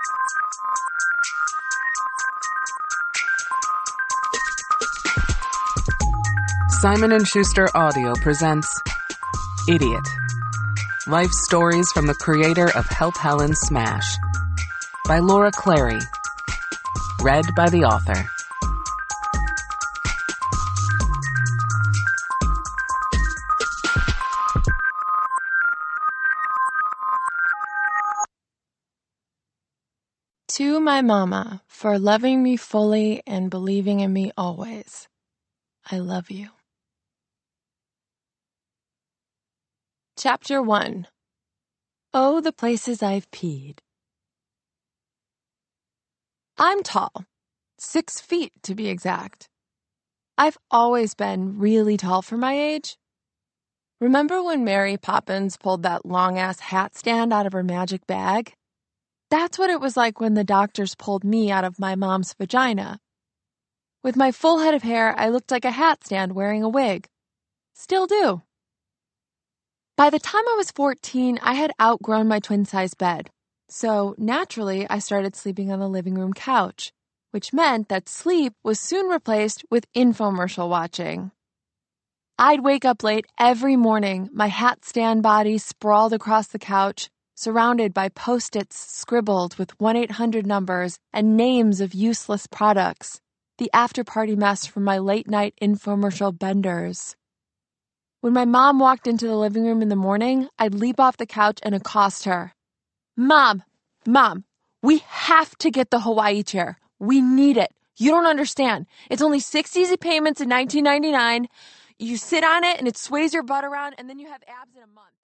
Simon & Schuster Audio presents Idiot. Life stories from the creator of Help Helen Smash. By Laura Clary. Read by the author. To my mama, for loving me fully and believing in me always. I love you. Chapter 1. Oh, the places I've peed. I'm tall. 6 feet, to be exact. I've always been really tall for my age. Remember when Mary Poppins pulled that long-ass hat stand out of her magic bag? That's what it was like when the doctors pulled me out of my mom's vagina. With my full head of hair, I looked like a hat stand wearing a wig. Still do. By the time I was 14, I had outgrown my twin-size bed. So, naturally, I started sleeping on the living room couch, which meant that sleep was soon replaced with infomercial watching. I'd wake up late every morning, my hat stand body sprawled across the couch, surrounded by Post-its scribbled with 1-800 numbers and names of useless products, the after-party mess from my late-night infomercial benders. When my mom walked into the living room in the morning, I'd leap off the couch and accost her. Mom, we have to get the Hawaii chair. We need it. You don't understand. It's only 6 easy payments in $19.99. You sit on it and it sways your butt around and then you have abs in a month.